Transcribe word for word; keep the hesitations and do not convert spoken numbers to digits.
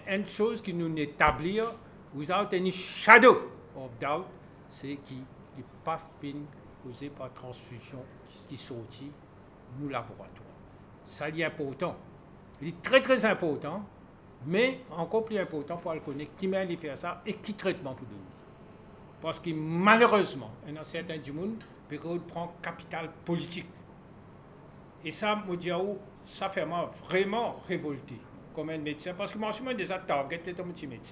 une chose qui nous établit, without any shadow of doubt, c'est qu'il n'est pas fin causé par transfusion qui sortit nous laboratoire. Ça est important. Il est très très important, mais encore plus important pour le connaître qui m'a fait ça et qui traitement pour nous. Parce que malheureusement, il y a certains du monde qui prend capital politique. Et ça, Modiaou, ça fait moi vraiment révolté comme un médecin. Parce que moi, je suis déjà target, les médecins.